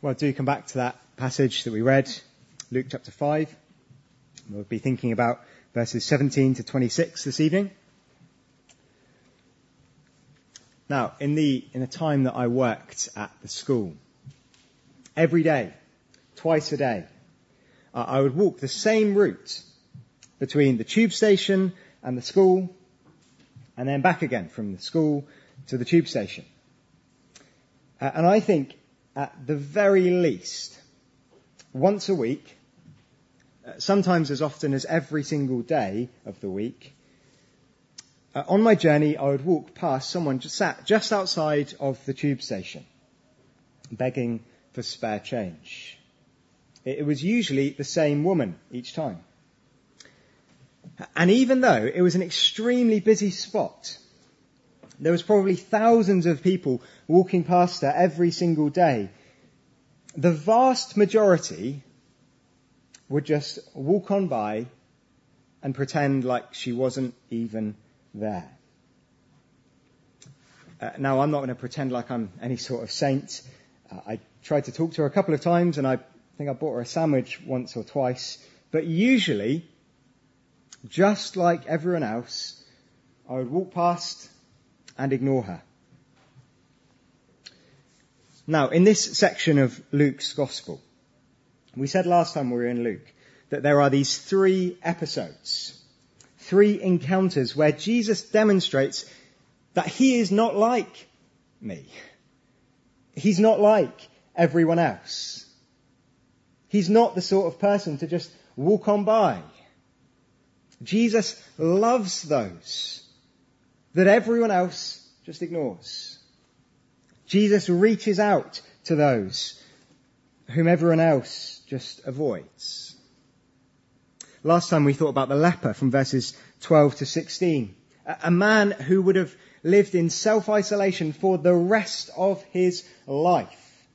Well, do come back to that passage that we read, Luke chapter 5. We'll be thinking about verses 17 to 26 this evening. Now, in the time that I worked at the school, every day, twice a day, I would walk the same route between the tube station and the school, and then back again from the school to the tube station. And I think at the very least, once a week, sometimes as often as every single day of the week, on my journey I would walk past someone just sat just outside of the tube station, begging for spare change. It was usually the same woman each time. And even though it was an extremely busy spot, there was probably thousands of people walking past her every single day, the vast majority would just walk on by and pretend like she wasn't even there. Now, I'm not going to pretend like I'm any sort of saint. I tried to talk to her a couple of times, and I think I bought her a sandwich once or twice. But usually, just like everyone else, I would walk past and ignore her. Now, in this section of Luke's Gospel, we said last time we were in Luke that there are these 3 episodes, 3 encounters where Jesus demonstrates that he is not like me. He's not like everyone else. He's not the sort of person to just walk on by. Jesus loves those that everyone else just ignores. Jesus reaches out to those whom everyone else just avoids. Last time we thought about the leper from verses 12 to 16. A man who would have lived in self-isolation for the rest of his life.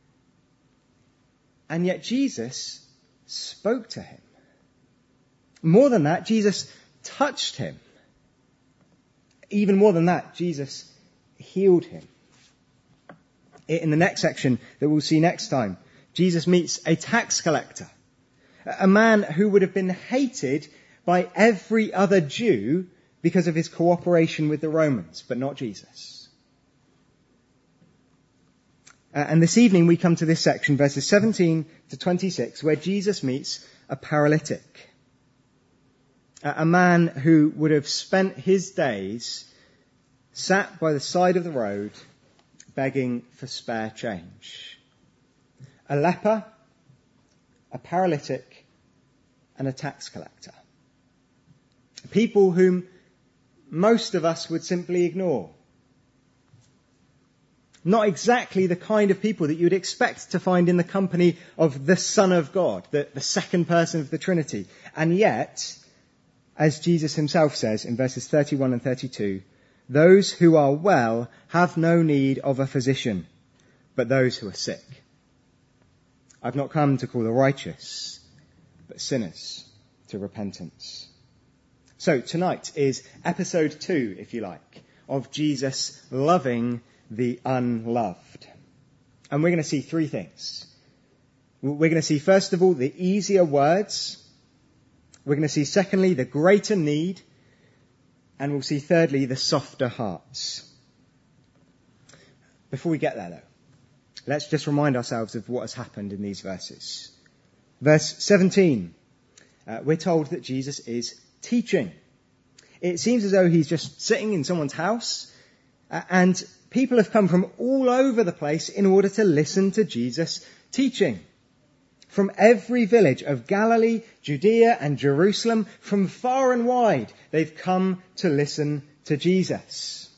And yet Jesus spoke to him. More than that, Jesus touched him. Even more than that, Jesus healed him. In the next section that we'll see next time, Jesus meets a tax collector, a man who would have been hated by every other Jew because of his cooperation with the Romans, but not Jesus. And this evening we come to this section, verses 17 to 26, where Jesus meets a paralytic, a man who would have spent his days sat by the side of the road begging for spare change. A leper, a paralytic, and a tax collector. People whom most of us would simply ignore. Not exactly the kind of people that you'd expect to find in the company of the Son of God, the second person of the Trinity. And yet, as Jesus himself says in verses 31 and 32, those who are well have no need of a physician, but those who are sick. I've not come to call the righteous, but sinners to repentance. So tonight is episode 2, if you like, of Jesus loving the unloved. And we're going to see 3 things. We're going to see, first of all, the easier words. We're going to see, secondly, the greater need. And we'll see, thirdly, the softer hearts. Before we get there, though, let's just remind ourselves of what has happened in these verses. Verse 17, we're told that Jesus is teaching. It seems as though he's just sitting in someone's house, and people have come from all over the place in order to listen to Jesus teaching. From every village of Galilee, Judea and Jerusalem, from far and wide, they've come to listen to Jesus.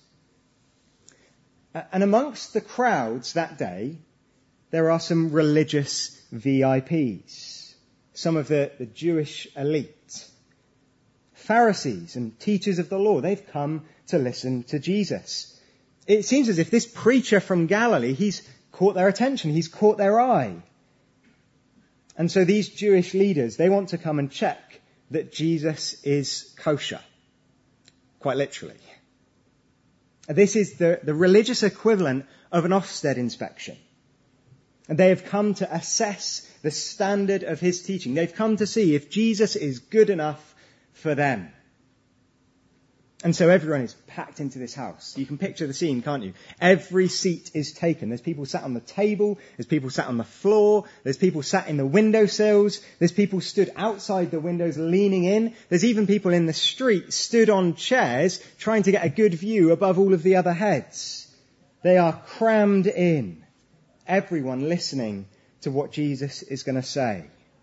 And amongst the crowds that day, there are some religious VIPs, some of the Jewish elite. Pharisees and teachers of the law, they've come to listen to Jesus. It seems as if this preacher from Galilee, he's caught their attention, he's caught their eye. And so these Jewish leaders, they want to come and check that Jesus is kosher. Quite literally. This is the religious equivalent of an Ofsted inspection. And they have come to assess the standard of his teaching. They've come to see if Jesus is good enough for them. And so everyone is packed into this house. You can picture the scene, can't you? Every seat is taken. There's people sat on the table. There's people sat on the floor. There's people sat in the windowsills. There's people stood outside the windows leaning in. There's even people in the street stood on chairs trying to get a good view above all of the other heads. They are crammed in. Everyone listening to what Jesus is going to say.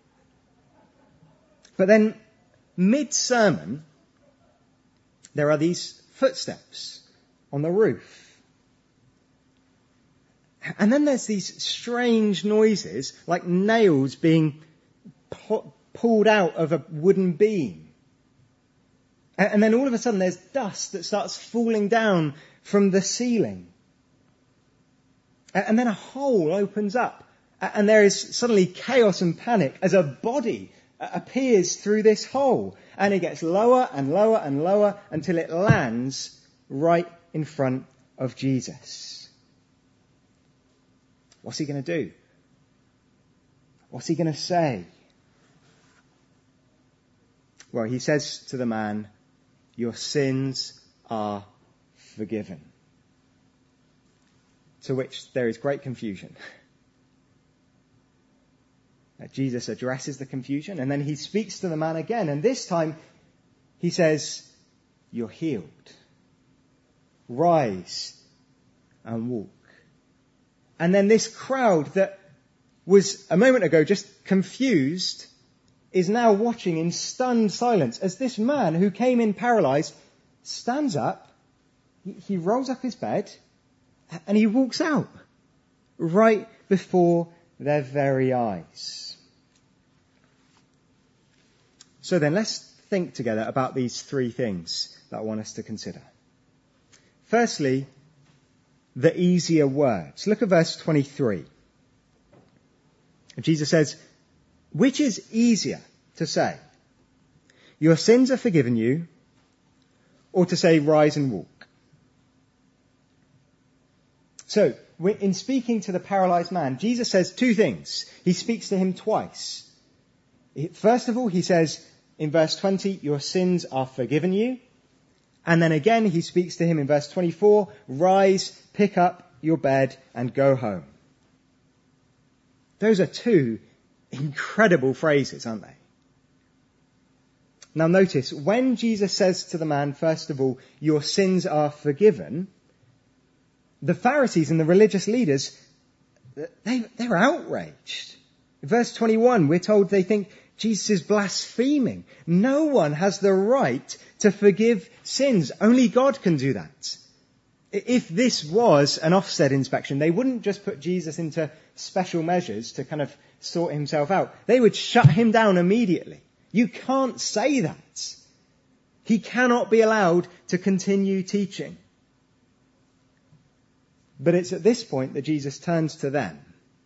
But then, mid-sermon, there are these footsteps on the roof. And then there's these strange noises, like nails being pulled out of a wooden beam. And then all of a sudden there's dust that starts falling down from the ceiling. And then a hole opens up. And there is suddenly chaos and panic as a body appears through this hole, and it gets lower and lower and lower until it lands right in front of Jesus. What's he going to do? What's he going to say? Well, he says to the man, "Your sins are forgiven." To which there is great confusion. Jesus addresses the confusion, and then he speaks to the man again, and this time he says, "You're healed. Rise and walk." And then this crowd that was a moment ago just confused is now watching in stunned silence as this man who came in paralyzed stands up, he rolls up his bed, and he walks out right before their very eyes. So then let's think together about these three things that I want us to consider. Firstly, the easier words. Look at verse 23. Jesus says, "Which is easier to say, 'Your sins are forgiven you,' or to say, 'Rise and walk'?" So, in speaking to the paralyzed man, Jesus says two things. He speaks to him twice. First of all, he says in verse 20, "Your sins are forgiven you." And then again, he speaks to him in verse 24, "Rise, pick up your bed and go home." Those are two incredible phrases, aren't they? Now notice, when Jesus says to the man, first of all, "Your sins are forgiven," the Pharisees and the religious leaders, they're outraged. In verse 21, we're told they think Jesus is blaspheming. No one has the right to forgive sins. Only God can do that. If this was an Ofsted inspection, they wouldn't just put Jesus into special measures to kind of sort himself out. They would shut him down immediately. You can't say that. He cannot be allowed to continue teaching. But it's at this point that Jesus turns to them.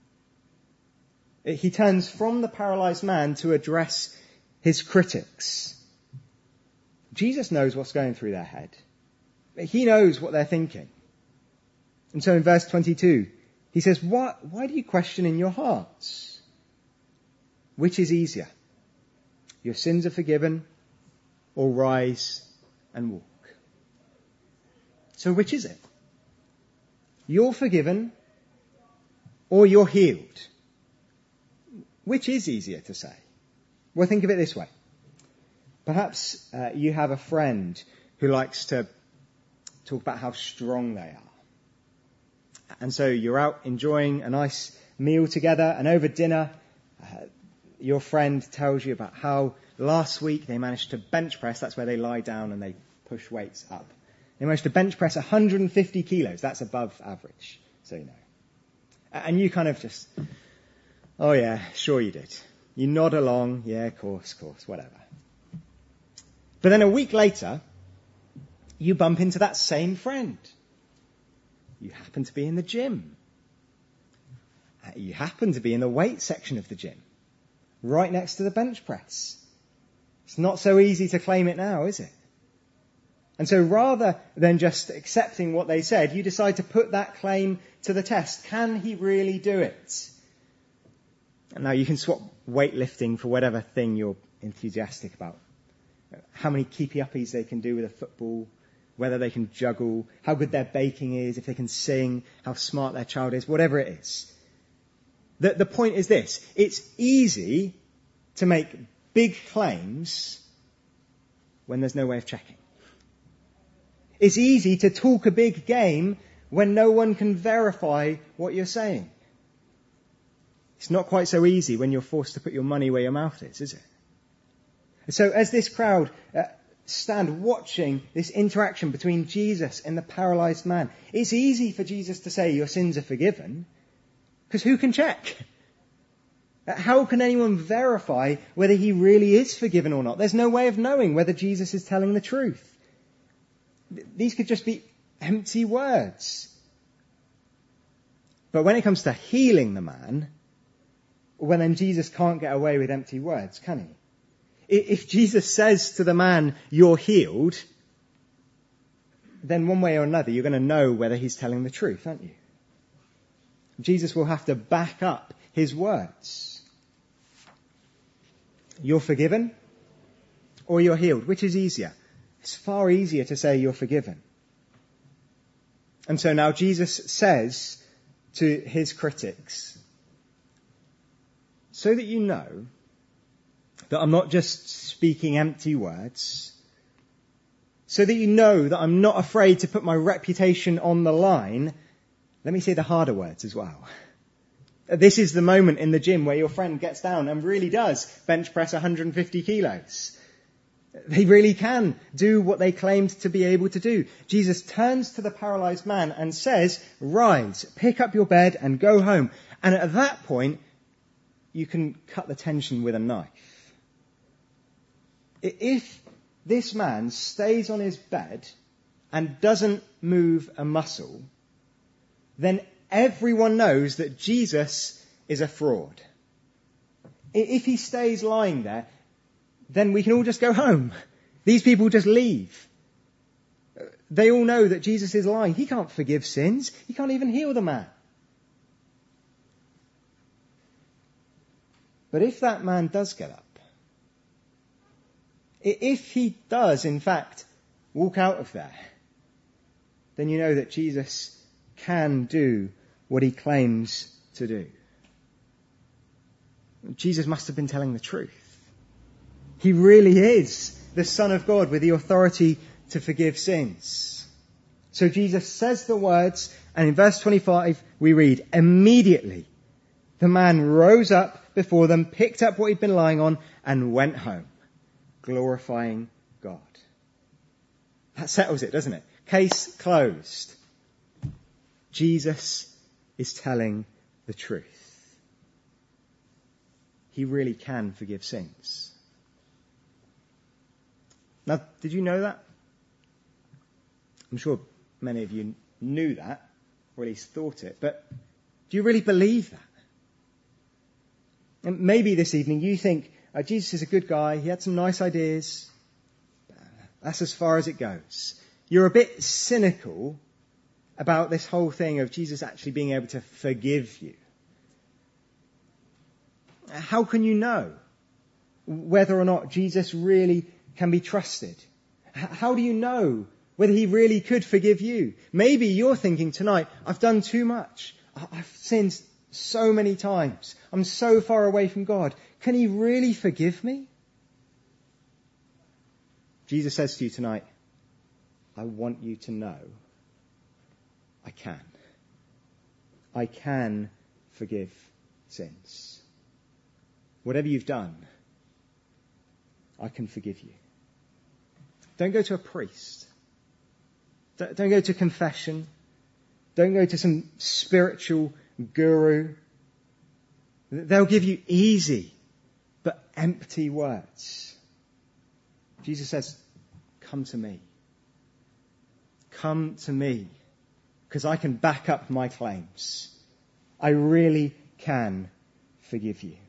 He turns from the paralyzed man to address his critics. Jesus knows what's going through their head. He knows what they're thinking. And so in verse 22, he says, why do you question in your hearts? Which is easier? Your sins are forgiven, or rise and walk? So which is it? You're forgiven, or you're healed? Which is easier to say? Well, think of it this way. Perhaps you have a friend who likes to talk about how strong they are. And so you're out enjoying a nice meal together, and over dinner, your friend tells you about how last week they managed to bench press. That's where they lie down and they push weights up. They managed to bench press 150 kilos. That's above average, so you know. And you kind of just, "Oh yeah, sure you did." You nod along, "Yeah, of course, whatever." But then a week later, you bump into that same friend. You happen to be in the gym. You happen to be in the weight section of the gym, right next to the bench press. It's not so easy to claim it now, is it? And so rather than just accepting what they said, you decide to put that claim to the test. Can he really do it? Now, you can swap weightlifting for whatever thing you're enthusiastic about. How many keepy-uppies they can do with a football, whether they can juggle, how good their baking is, if they can sing, how smart their child is, whatever it is. The point is this: it's easy to make big claims when there's no way of checking. It's easy to talk a big game when no one can verify what you're saying. It's not quite so easy when you're forced to put your money where your mouth is it? So as this crowd stand watching this interaction between Jesus and the paralyzed man, it's easy for Jesus to say your sins are forgiven, because who can check? How can anyone verify whether he really is forgiven or not? There's no way of knowing whether Jesus is telling the truth. These could just be empty words. But when it comes to healing the man, well, then Jesus can't get away with empty words, can he? If Jesus says to the man, you're healed, then one way or another you're going to know whether he's telling the truth, aren't you? Jesus will have to back up his words. You're forgiven or you're healed. Which is easier? It's far easier to say you're forgiven. And so now Jesus says to his critics, so that you know that I'm not just speaking empty words, so that you know that I'm not afraid to put my reputation on the line, let me say the harder words as well. This is the moment in the gym where your friend gets down and really does bench press 150 kilos. They really can do what they claimed to be able to do. Jesus turns to the paralyzed man and says, rise, pick up your bed and go home. And at that point, you can cut the tension with a knife. If this man stays on his bed and doesn't move a muscle, then everyone knows that Jesus is a fraud. If he stays lying there, then we can all just go home. These people just leave. They all know that Jesus is lying. He can't forgive sins. He can't even heal the man. But if that man does get up, if he does, in fact, walk out of there, then you know that Jesus can do what he claims to do. Jesus must have been telling the truth. He really is the Son of God with the authority to forgive sins. So Jesus says the words, and in verse 25 we read, immediately the man rose up before them, picked up what he'd been lying on, and went home, glorifying God. That settles it, doesn't it? Case closed. Jesus is telling the truth. He really can forgive sins. Now, did you know that? I'm sure many of you knew that, or at least thought it, but do you really believe that? And maybe this evening you think, Jesus is a good guy, he had some nice ideas, that's as far as it goes. You're a bit cynical about this whole thing of Jesus actually being able to forgive you. How can you know whether or not Jesus really can be trusted? How do you know whether he really could forgive you? Maybe you're thinking tonight, I've done too much. I've sinned so many times. I'm so far away from God. Can he really forgive me? Jesus says to you tonight, I want you to know I can. I can forgive sins. Whatever you've done, I can forgive you. Don't go to a priest. Don't go to confession. Don't go to some spiritual guru. They'll give you easy but empty words. Jesus says, come to me. Come to me, because I can back up my claims. I really can forgive you.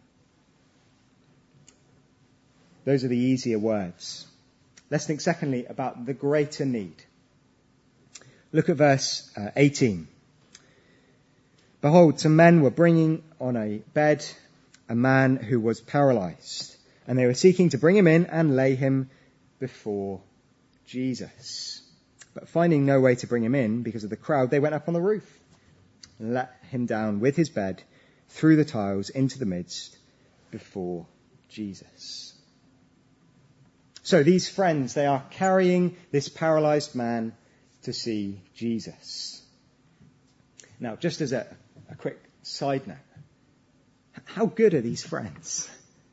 Those are the easier words. Let's think secondly about the greater need. Look at verse 18. Behold, some men were bringing on a bed a man who was paralyzed, and they were seeking to bring him in and lay him before Jesus. But finding no way to bring him in because of the crowd, they went up on the roof and let him down with his bed through the tiles into the midst before Jesus. So these friends, they are carrying this paralyzed man to see Jesus. Now, just as a quick side note, how good are these friends?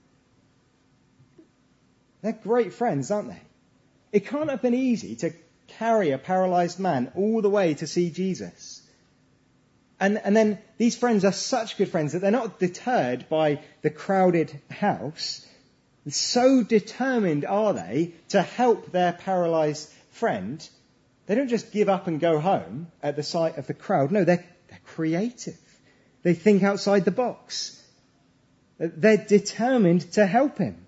They're great friends, aren't they? It can't have been easy to carry a paralyzed man all the way to see Jesus. And then these friends are such good friends that they're not deterred by the crowded house. So determined are they to help their paralyzed friend. They don't just give up and go home at the sight of the crowd. No, they're creative. They think outside the box. They're determined to help him.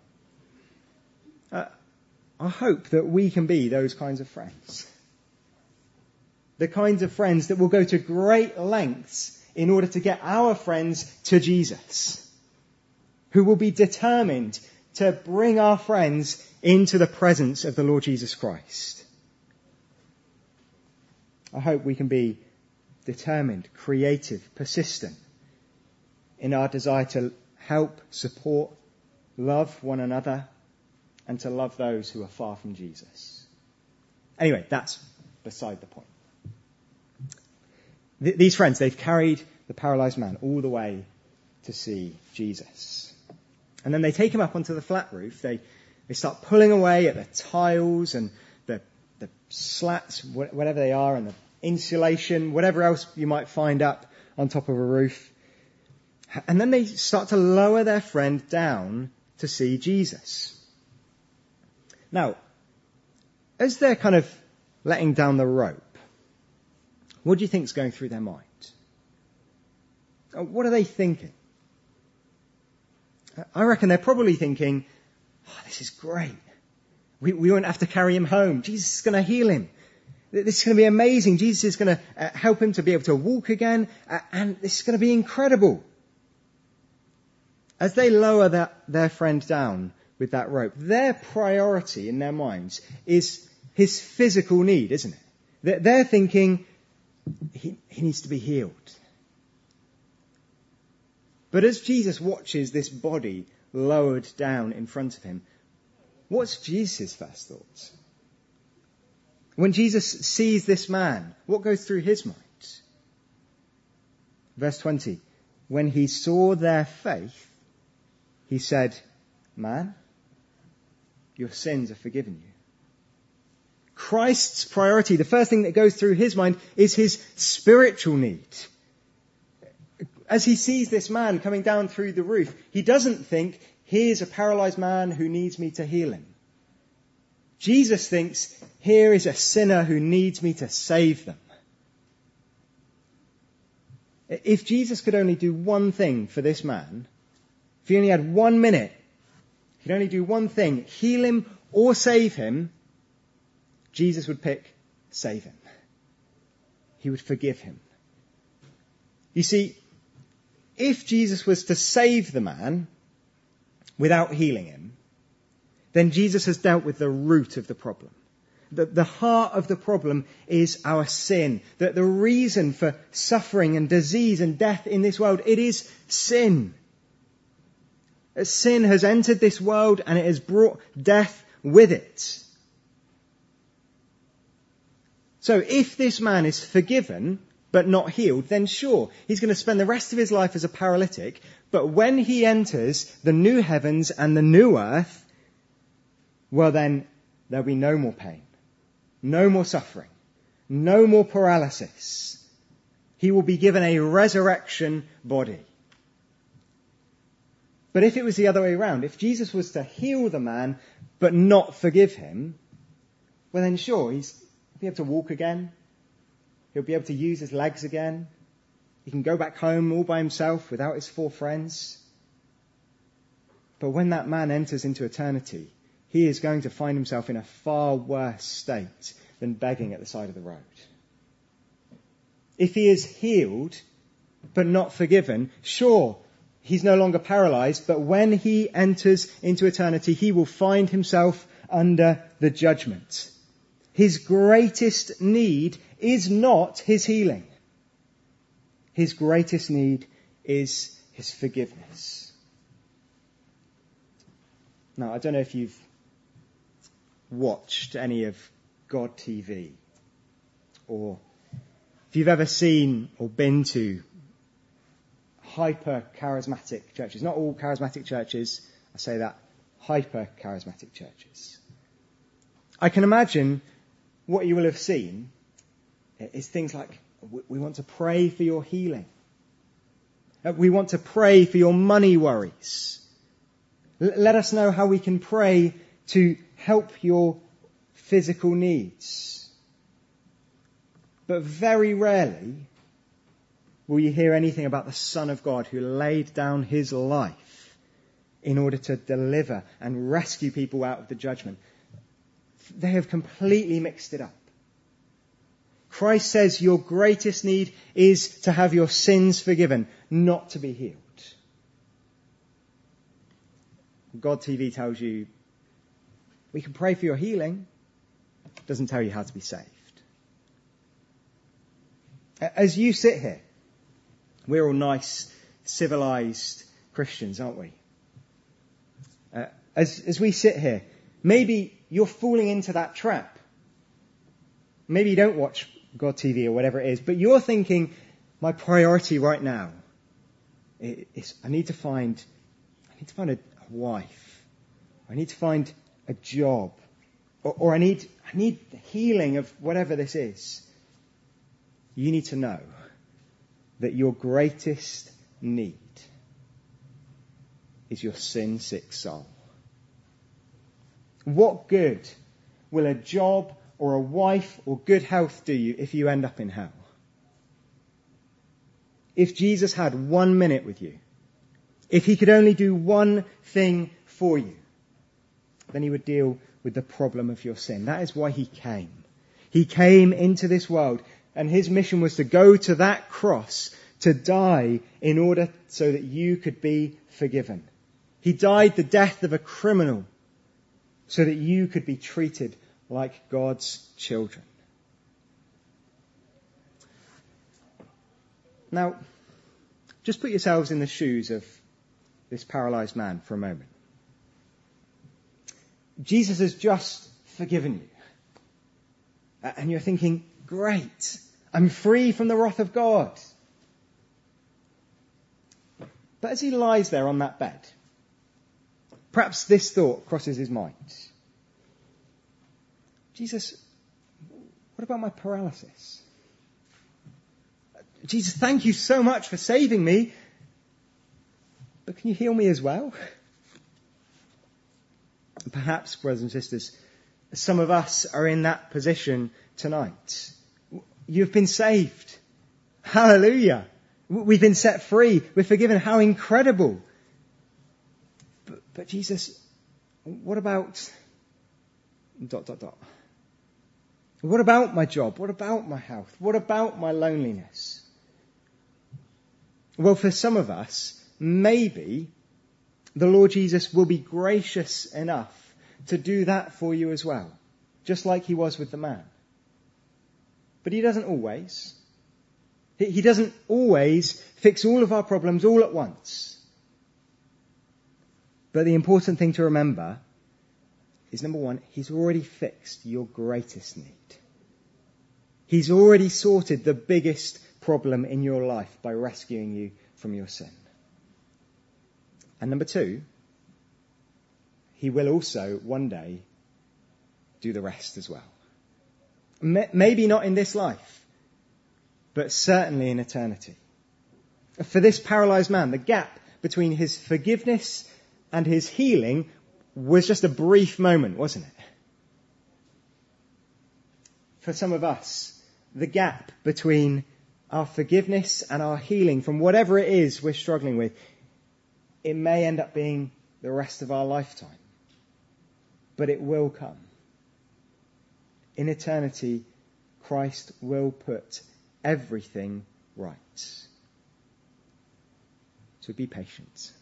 I hope that we can be those kinds of friends. The kinds of friends that will go to great lengths in order to get our friends to Jesus. Who will be determined to bring our friends into the presence of the Lord Jesus Christ. I hope we can be determined, creative, persistent in our desire to help, support, love one another, and to love those who are far from Jesus. Anyway, that's beside the point. These friends, they've carried the paralyzed man all the way to see Jesus. And then they take him up onto the flat roof. They start pulling away at the tiles and the slats, whatever they are, and the insulation, whatever else you might find up on top of a roof. And then they start to lower their friend down to see Jesus. Now, as they're kind of letting down the rope, what do you think is going through their mind? What are they thinking? I reckon they're probably thinking, this is great. We won't have to carry him home. Jesus is going to heal him. This is going to be amazing. Jesus is going to help him to be able to walk again. And this is going to be incredible. As they lower their friend down with that rope, their priority in their minds is his physical need, isn't it? They're thinking he needs to be healed. But as Jesus watches this body lowered down in front of him, what's Jesus' first thoughts? When Jesus sees this man, what goes through his mind? Verse 20, when he saw their faith, he said, "Man, your sins are forgiven you." Christ's priority, the first thing that goes through his mind, is his spiritual need. As he sees this man coming down through the roof, he doesn't think, here's a paralyzed man who needs me to heal him. Jesus thinks, here is a sinner who needs me to save them. If Jesus could only do one thing for this man, if he only had 1 minute, he could only do one thing, heal him or save him, Jesus would pick save him. He would forgive him. You see, if Jesus was to save the man without healing him, then Jesus has dealt with the root of the problem. The heart of the problem is our sin. That the reason for suffering and disease and death in this world, it is sin. Sin has entered this world and it has brought death with it. So if this man is forgiven but not healed, then sure, he's going to spend the rest of his life as a paralytic. But when he enters the new heavens and the new earth, well then, there'll be no more pain, no more suffering, no more paralysis. He will be given a resurrection body. But if it was the other way around, if Jesus was to heal the man but not forgive him, well then sure, he'll be able to walk again. He'll be able to use his legs again. He can go back home all by himself without his 4 friends. But when that man enters into eternity, he is going to find himself in a far worse state than begging at the side of the road. If he is healed but not forgiven, sure, He's no longer paralyzed, but when he enters into eternity, he will find himself under the judgment. His greatest need is not his healing. His greatest need is his forgiveness. Now, I don't know if you've watched any of God TV, or if you've ever seen or been to hyper-charismatic churches. Not all charismatic churches, I say that, hyper-charismatic churches. I can imagine what you will have seen is things like, we want to pray for your healing. We want to pray for your money worries. Let us know how we can pray to help your physical needs. But very rarely will you hear anything about the Son of God who laid down his life in order to deliver and rescue people out of the judgment. They have completely mixed it up. Christ says your greatest need is to have your sins forgiven, not to be healed. God TV tells you, we can pray for your healing. It doesn't tell you how to be saved. As you sit here, we're all nice, civilized Christians, aren't we? As we sit here, maybe you're falling into that trap. Maybe you don't watch God TV or whatever it is, but you're thinking, my priority right now is I need to find a wife. I need to find a job. Or I need the healing of whatever this is. You need to know that your greatest need is your sin-sick soul. What good will a job or a wife or good health do you if you end up in hell? If Jesus had 1 minute with you, if he could only do one thing for you, then he would deal with the problem of your sin. That is why he came. He came into this world, and his mission was to go to that cross to die in order so that you could be forgiven. He died the death of a criminal so that you could be treated like God's children. Now, just put yourselves in the shoes of this paralyzed man for a moment. Jesus has just forgiven you. And you're thinking, great, I'm free from the wrath of God. But as he lies there on that bed, perhaps this thought crosses his mind. Jesus, what about my paralysis? Jesus, thank you so much for saving me, but can you heal me as well? Perhaps, brothers and sisters, some of us are in that position tonight. You've been saved. Hallelujah. We've been set free. We're forgiven. How incredible. But Jesus, what about ... What about my job? What about my health? What about my loneliness? Well, for some of us, maybe the Lord Jesus will be gracious enough to do that for you as well, just like he was with the man. But he doesn't always. He doesn't always fix all of our problems all at once. But the important thing to remember is, number one, he's already fixed your greatest need. He's already sorted the biggest problem in your life by rescuing you from your sin. And number two, he will also one day do the rest as well. Maybe not in this life, but certainly in eternity. For this paralyzed man, the gap between his forgiveness and his healing was just a brief moment, wasn't it? For some of us, the gap between our forgiveness and our healing from whatever it is we're struggling with, it may end up being the rest of our lifetime. But it will come. In eternity, Christ will put everything right. So would be patient.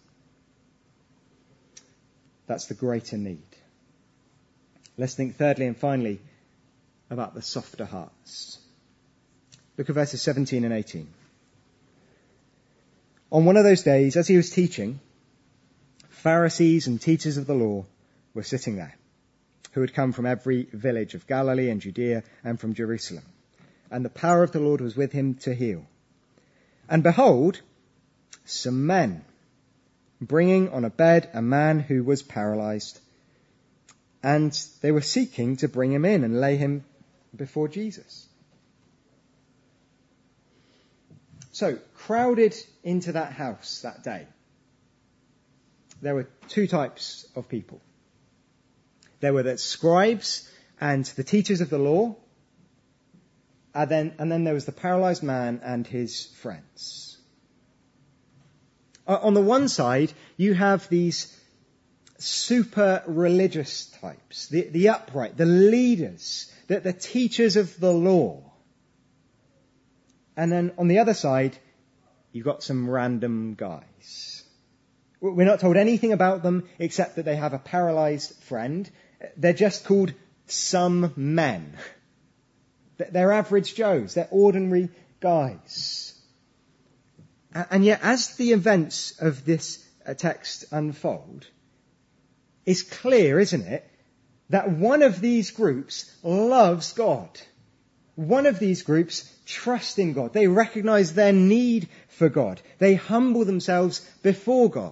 That's the greater need. Let's think thirdly and finally about the softer hearts. Look at verses 17 and 18. On one of those days, as he was teaching, Pharisees and teachers of the law were sitting there, who had come from every village of Galilee and Judea and from Jerusalem. And the power of the Lord was with him to heal. And behold, some men, bringing on a bed a man who was paralyzed, and they were seeking to bring him in and lay him before Jesus. So, crowded into that house that day, there were two types of people. There were the scribes and the teachers of the law, and then there was the paralyzed man and his friends. On the one side, you have these super religious types, the upright, the leaders, the teachers of the law. And then on the other side, you've got some random guys. We're not told anything about them except that they have a paralyzed friend. They're just called some men. They're average Joes. They're ordinary guys. And yet, as the events of this text unfold, it's clear, isn't it, that one of these groups loves God. One of these groups trust in God. They recognize their need for God. They humble themselves before God.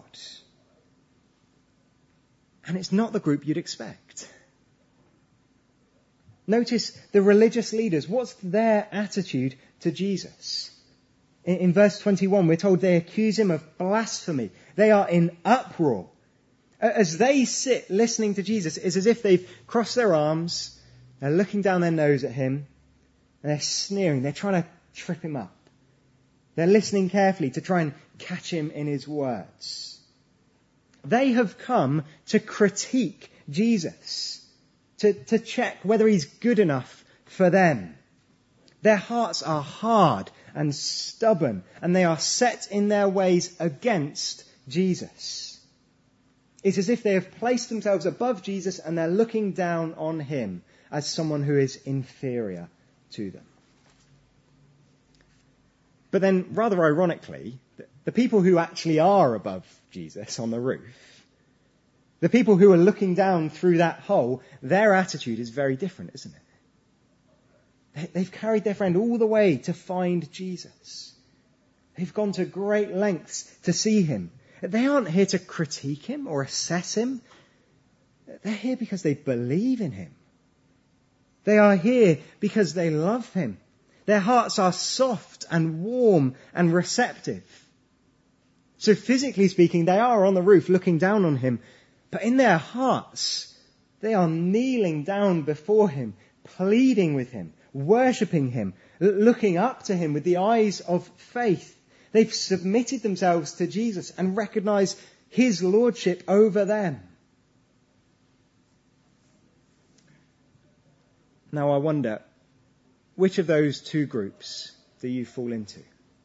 And it's not the group you'd expect. Notice the religious leaders. What's their attitude to Jesus? In verse 21, we're told they accuse him of blasphemy. They are in uproar. As they sit listening to Jesus, it's as if they've crossed their arms, they're looking down their nose at him, and they're sneering. They're trying to trip him up. They're listening carefully to try and catch him in his words. They have come to critique Jesus, to check whether he's good enough for them. Their hearts are hard and stubborn, and they are set in their ways against Jesus. It's as if they have placed themselves above Jesus and they're looking down on him as someone who is inferior to them. But then, rather ironically, the people who actually are above Jesus on the roof, the people who are looking down through that hole, their attitude is very different, isn't it? They've carried their friend all the way to find Jesus. They've gone to great lengths to see him. They aren't here to critique him or assess him. They're here because they believe in him. They are here because they love him. Their hearts are soft and warm and receptive. So physically speaking, they are on the roof looking down on him. But in their hearts, they are kneeling down before him, pleading with him, worshipping him, looking up to him with the eyes of faith. They've submitted themselves to Jesus and recognized his lordship over them. Now I wonder, which of those two groups do you fall into?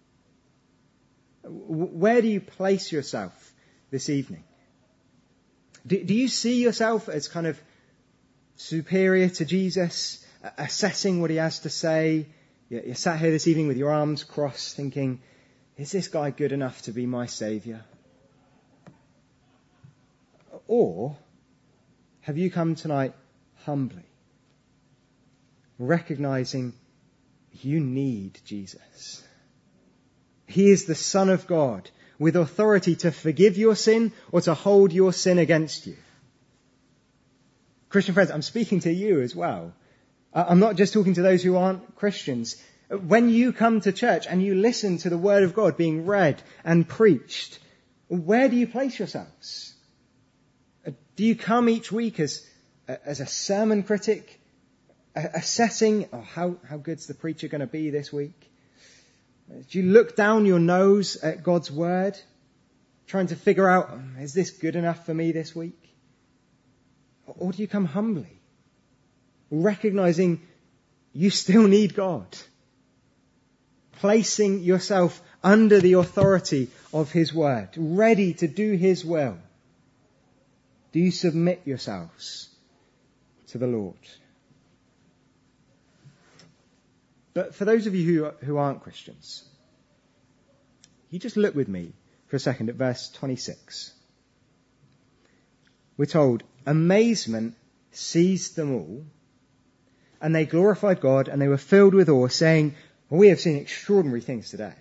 Where do you place yourself this evening? Do you see yourself as kind of superior to Jesus, assessing what he has to say? You're sat here this evening with your arms crossed thinking, is this guy good enough to be my saviour? Or have you come tonight humbly, recognizing you need Jesus? He is the Son of God with authority to forgive your sin or to hold your sin against you. Christian friends, I'm speaking to you as well. I'm not just talking to those who aren't Christians. When you come to church and you listen to the Word of God being read and preached, where do you place yourselves? Do you come each week as a sermon critic, assessing, how good's the preacher going to be this week? Do you look down your nose at God's Word, trying to figure out, is this good enough for me this week? Or do you come humbly, recognizing you still need God, placing yourself under the authority of his word, ready to do his will? Do you submit yourselves to the Lord? But for those of you who aren't Christians, you just look with me for a second at verse 26. We're told, amazement seized them all, and they glorified God, and they were filled with awe, saying, well, we have seen extraordinary things today.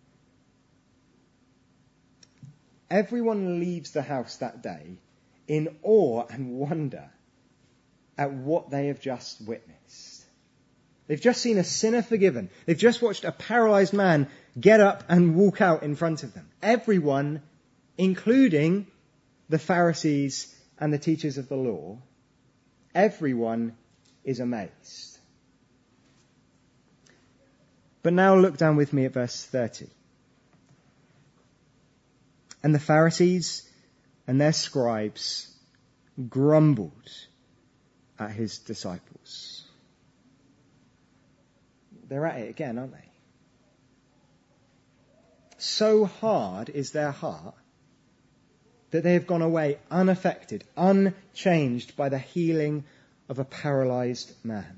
Everyone leaves the house that day in awe and wonder at what they have just witnessed. They've just seen a sinner forgiven. They've just watched a paralyzed man get up and walk out in front of them. Everyone, including the Pharisees and the teachers of the law, everyone is amazed. But now look down with me at verse 30. And the Pharisees and their scribes grumbled at his disciples. They're at it again, aren't they? So hard is their heart that they have gone away unaffected, unchanged by the healing of a paralyzed man.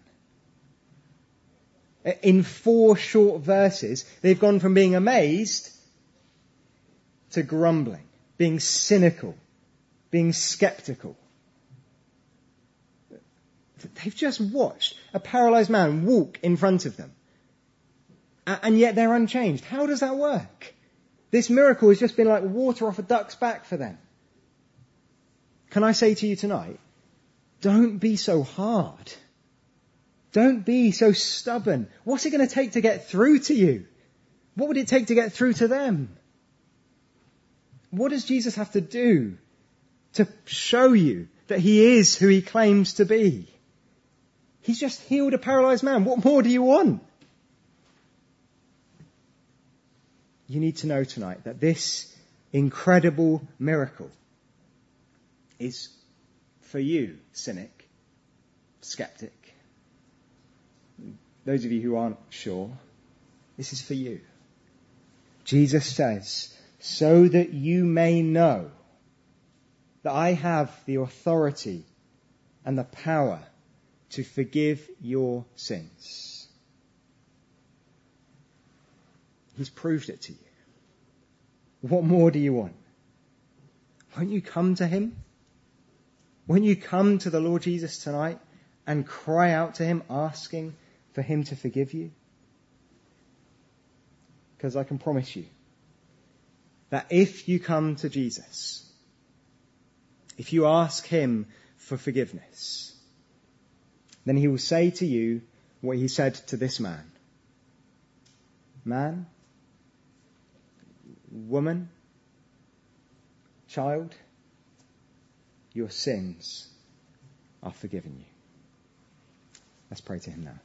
In 4 short verses, they've gone from being amazed to grumbling, being cynical, being skeptical. They've just watched a paralyzed man walk in front of them. And yet they're unchanged. How does that work? This miracle has just been like water off a duck's back for them. Can I say to you tonight, don't be so hard. Don't be so stubborn. What's it going to take to get through to you? What would it take to get through to them? What does Jesus have to do to show you that he is who he claims to be? He's just healed a paralyzed man. What more do you want? You need to know tonight that this incredible miracle is for you, cynic, skeptic. Those of you who aren't sure, this is for you. Jesus says, so that you may know that I have the authority and the power to forgive your sins. He's proved it to you. What more do you want? Won't you come to him? Won't you come to the Lord Jesus tonight and cry out to him, asking for him to forgive you? Because I can promise you that if you come to Jesus, if you ask him for forgiveness, then he will say to you what he said to this man. Man, woman, child, your sins are forgiven you. Let's pray to him now.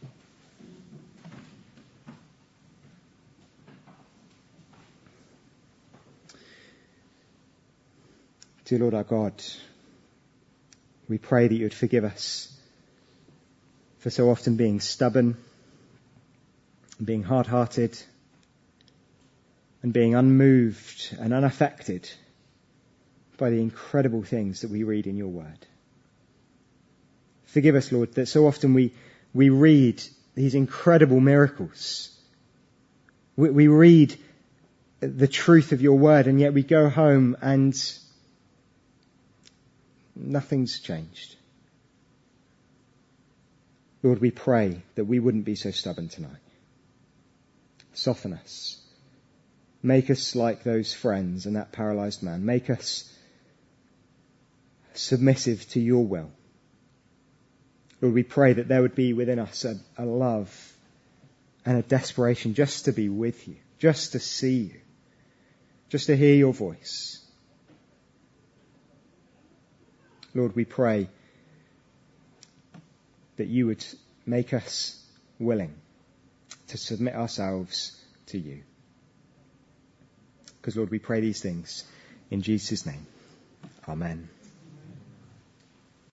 Dear Lord our God, we pray that you would forgive us for so often being stubborn, being hard-hearted, and being unmoved and unaffected by the incredible things that we read in your word. Forgive us, Lord, that so often we read these incredible miracles. We read the truth of your word, and yet we go home and nothing's changed. Lord, we pray that we wouldn't be so stubborn tonight. Soften us. Make us like those friends and that paralyzed man. Make us submissive to your will. Lord, we pray that there would be within us a love and a desperation just to be with you, just to see you, just to hear your voice. Lord, we pray that you would make us willing to submit ourselves to you. Because, Lord, we pray these things in Jesus' name. Amen.